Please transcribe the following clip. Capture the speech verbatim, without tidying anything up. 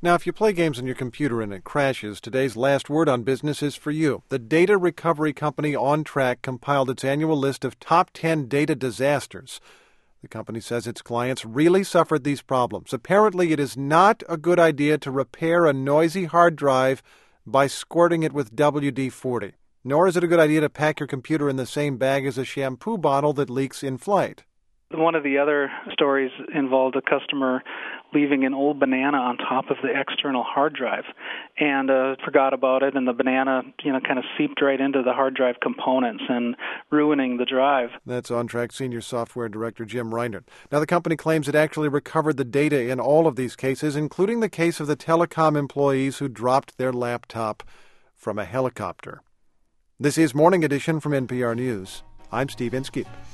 Now, if you play games on your computer and it crashes, today's last word on business is for you. The data recovery company OnTrack compiled its annual list of top ten data disasters. The company says its clients really suffered these problems. Apparently, it is not a good idea to repair a noisy hard drive by squirting it with W D forty. Nor is it a good idea to pack your computer in the same bag as a shampoo bottle that leaks in flight. One of the other stories involved a customer leaving an old banana on top of the external hard drive and uh, forgot about it, and the banana, you know, kind of seeped right into the hard drive components and ruining the drive. That's OnTrack Senior Software Director Jim Reinert. Now, the company claims it actually recovered the data in all of these cases, including the case of the telecom employees who dropped their laptop from a helicopter. This is Morning Edition from N P R News. I'm Steve Inskeep.